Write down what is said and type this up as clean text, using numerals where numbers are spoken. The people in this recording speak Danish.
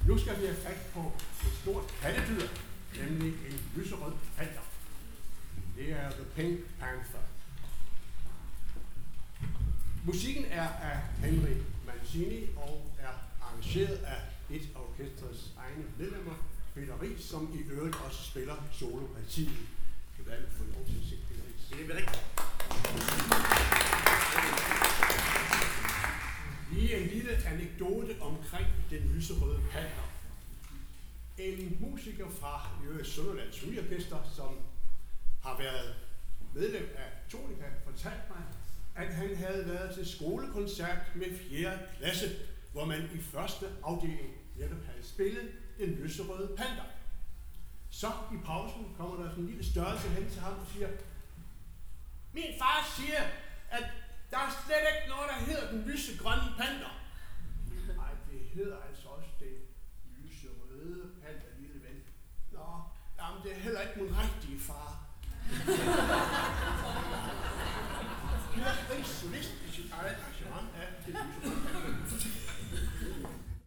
Nu skal vi have fat på et stort pattedyr, nemlig en lyserød panter. Det er The Pink Panther. Musikken er af Henry Mancini og er arrangeret af et af orkestrets egne medlemmer, Peter Riis, som i øvrigt også spiller solopartiet. Kan du alle få lov til at se Peter Riis? Det er rigtigt. Lige en lille anekdote omkring den lyserøde panter. En musiker fra Sønderlands Symfoniorkester, som har været medlem af Tonika, fortalte mig, at han havde været til skolekoncert med 4. klasse, hvor man i første afdeling netop havde spillet den lyserøde panter. Så i pausen kommer der sådan en lille størrelse hen til ham og siger, min far siger, at der er slet ikke noget, der hedder den lysegrønne panter. Nej, det hedder altså også den lyserøde panter, lille ven. Nå, jamen det er heller ikke min rigtige far. Peter Riis solist i sit eget arrangement af det lyserøde panter.